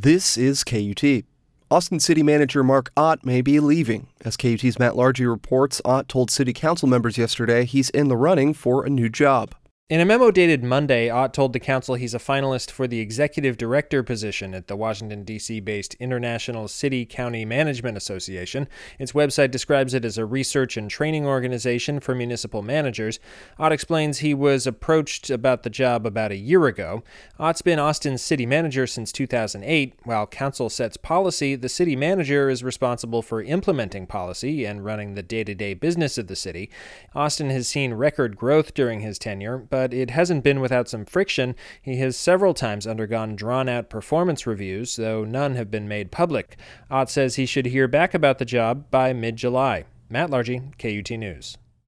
This is KUT. Austin City Manager Mark Ott may be leaving. As KUT's Matt Largy reports, Ott told City Council members yesterday he's in the running for a new job. In a memo dated Monday, Ott told the council he's a finalist for the executive director position at the Washington, D.C.-based International City-County Management Association. Its website describes it as a research and training organization for municipal managers. Ott explains he was approached about the job about a year ago. Ott's been Austin's city manager since 2008. While council sets policy, the city manager is responsible for implementing policy and running the day-to-day business of the city. Austin has seen record growth during his tenure, but it hasn't been without some friction. He has several times undergone drawn-out performance reviews, though none have been made public. Ott says he should hear back about the job by mid-July. Matt Largy, KUT News.